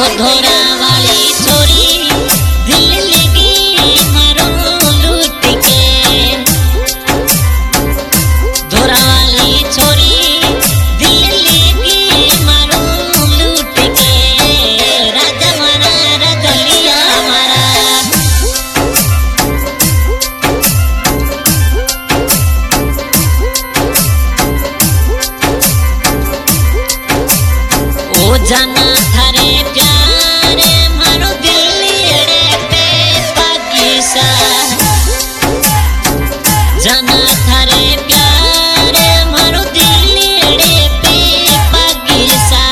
धोरा वाली छोरी दिल लेगी मारो लूट के। धोरा वाली छोरी दिल लेगी मारो लूट के। राजा मारा रदलिया मारा ओ जाना थारे प्यारे मारो दिल पे पाकिसा। जाना थारे प्यारे मारो दिल पे पाकिसा।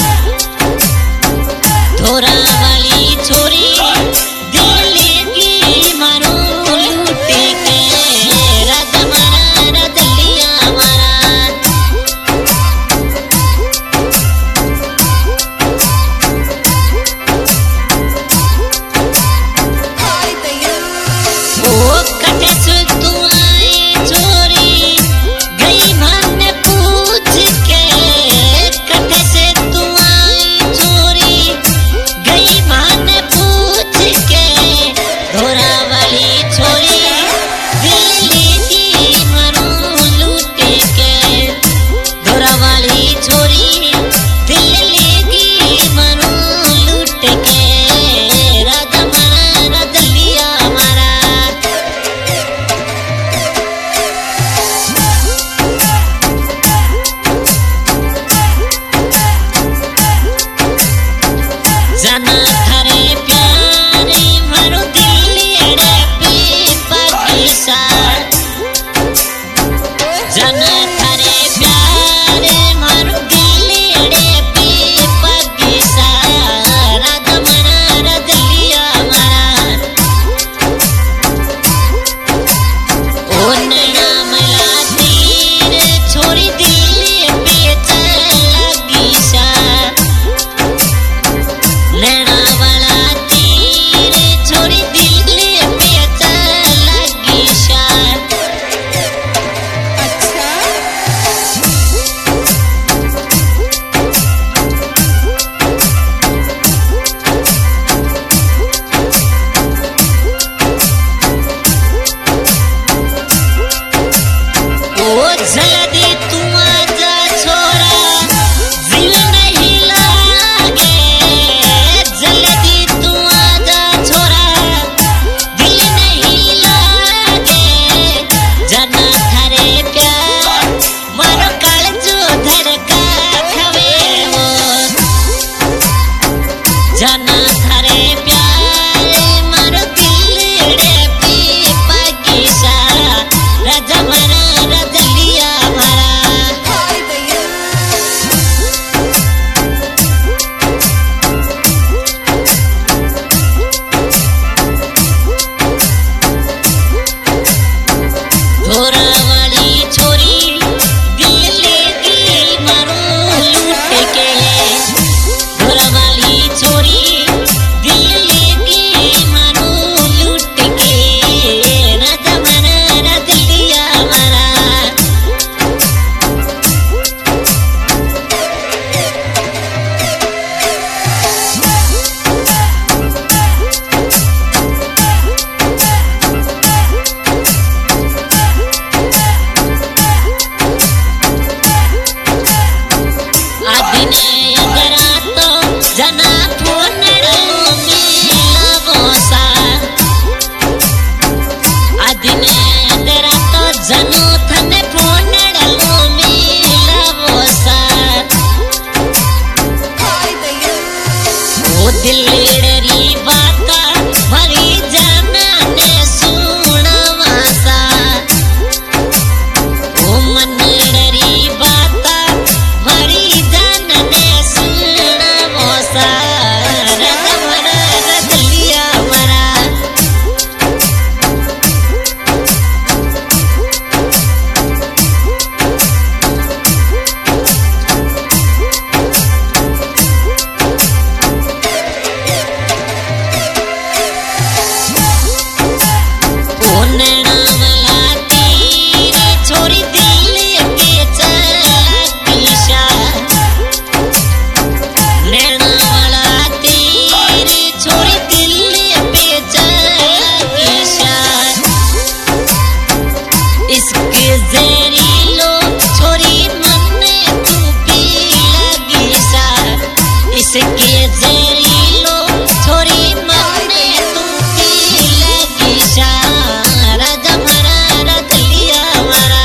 धोरा वाली छोरी दिल लेगी मारो लूट के। राजा मारा रदलिया मारा ओ कटे से तू आई छोरी गई मन पूछ के। कटे से तू आई छोरी गई मन पूछ के। धोरा वाली छोरी दिल लेगी मारो लूट के। धोरा वाली छोरी दिल लेगी मारो लूट के। राजा मारा रदलिया मारा जाना थारे प्यारे मारो दिल पे पाकिसा। जाना थारे प्यारे मारो दिल पे पाकिसा। राजा मारा रदलिया मारा ओ नैना मला तीर छोरी दिल पे लगी सा। नैना वाला तीर छोरी दिल पे लगी सा। ओ जल्दी तू आजा छोरा दिल नहीं लागे। जल्दी तू आजा छोरा दिल नहीं लागे। जाना थारे प्यार मारो कालजो धड़का खवे हो। जाना थारे प्यार मारो दिल पे पाकिसा। राजा मारा रदलिया मारा धोरा वाली छोरी दिल लेगी मारो लूट के। धोरा वाली छोरी दिल लेगी मारो लूट के। राजा मारा रदलिया मारा आदिने अगरा तो जना फोनड़ो मिलावो सा। आदिने अगरा तो जनो थने फोनड़ो मिलावो सा। ओ दिलड़ी बाता भरी जाना ने सुनावा सा। ओ मनड़ी बाता भरी जाना ने सुनावा सा। राजा मारा रदलिया मारा इसके जरीलो छोरी मने तू की लगी सारा जमरा रतलिया मरा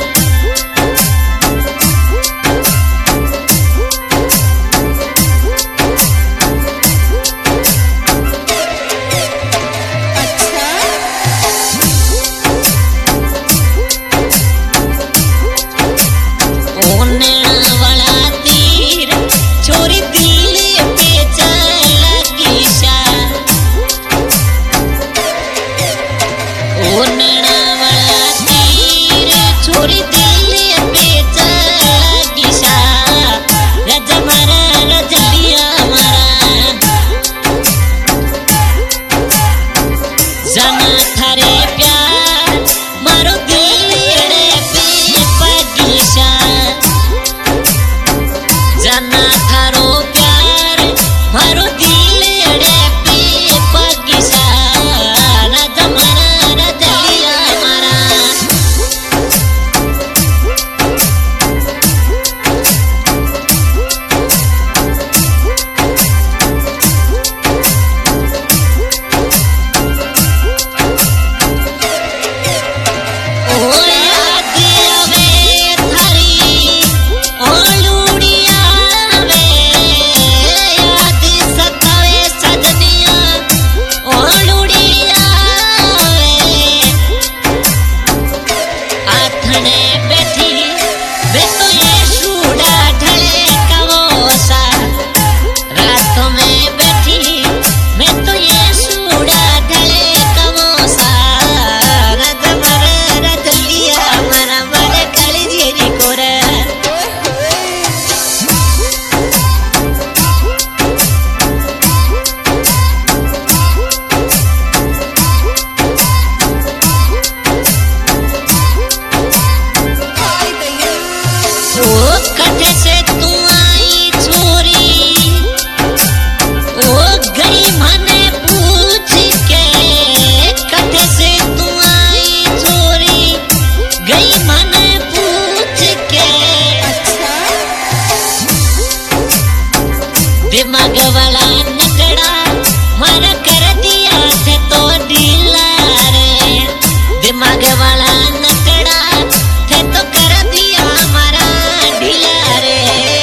दिमाग वाला नकड़ा मारा कर दिया थे तो ढीला रे दिमाग वाला नकड़ा थे तो कर दिया मारा ढीला रे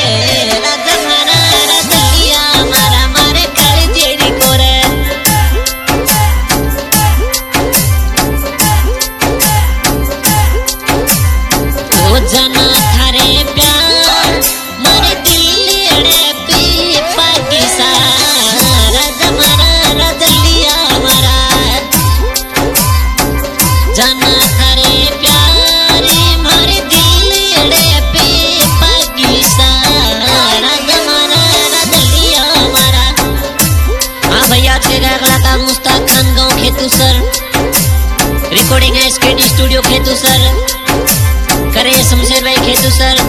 राजा मारा रतलिया मारा मारे कल जेरी कोरे ओ जना थारे प्यार मारे दिल रे मुस्ताक खान गाँव खेतूसर रिकॉर्डिंग है स्क्रीन स्टूडियो खेतूसर करे शमशेर भाई खेतूसर